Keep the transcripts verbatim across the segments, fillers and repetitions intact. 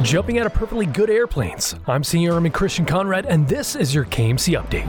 Jumping out of perfectly good airplanes. I'm Senior Airman Christian Conrad, and this is your K M C Update.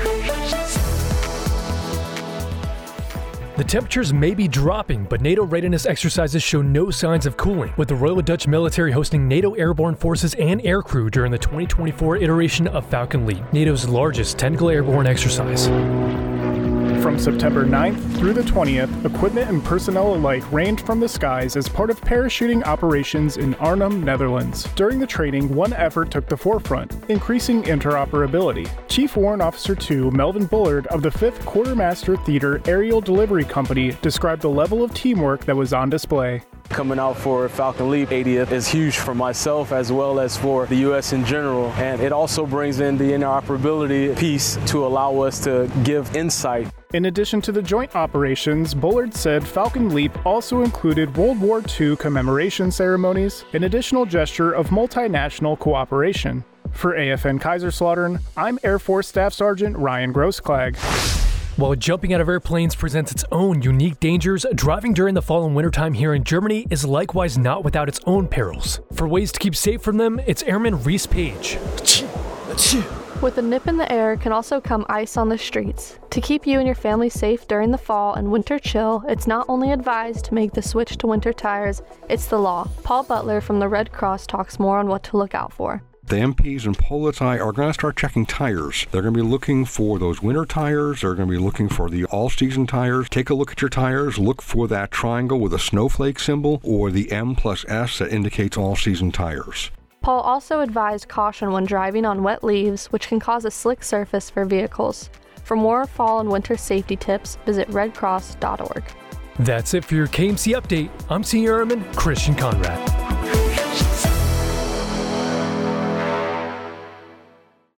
The temperatures may be dropping, but NATO readiness exercises show no signs of cooling, with the Royal Dutch military hosting NATO airborne forces and aircrew during the twenty twenty-four iteration of Falcon Leap, NATO's largest technical airborne exercise. From September ninth through the twentieth, equipment and personnel alike rained from the skies as part of parachuting operations in Arnhem, Netherlands. During the training, one effort took the forefront, increasing interoperability. Chief Warrant Officer two Melvin Bullard of the fifth Quartermaster Theater Aerial Delivery Company described the level of teamwork that was on display. Coming out for Falcon Leap eightieth is huge for myself as well as for the U S in general, and it also brings in the interoperability piece to allow us to give insight. In addition to the joint operations, Bullard said Falcon Leap also included World War Two commemoration ceremonies, an additional gesture of multinational cooperation. For A F N Kaiserslautern, I'm Air Force Staff Sergeant Ryan Grossklag. While jumping out of airplanes presents its own unique dangers, driving during the fall and wintertime here in Germany is likewise not without its own perils. For ways to keep safe from them, it's Airman Reese Page. With a nip in the air can also come ice on the streets. To keep you and your family safe during the fall and winter chill, it's not only advised to make the switch to winter tires, it's the law. Paul Butler from the Red Cross talks more on what to look out for. The M Ps and Polizei are going to start checking tires. They're going to be looking for those winter tires. They're going to be looking for the all-season tires. Take a look at your tires. Look for that triangle with a snowflake symbol or the M plus S that indicates all-season tires. Paul also advised caution when driving on wet leaves, which can cause a slick surface for vehicles. For more fall and winter safety tips, visit red cross dot org. That's it for your K M C Update. I'm Senior Airman Christian Conrad.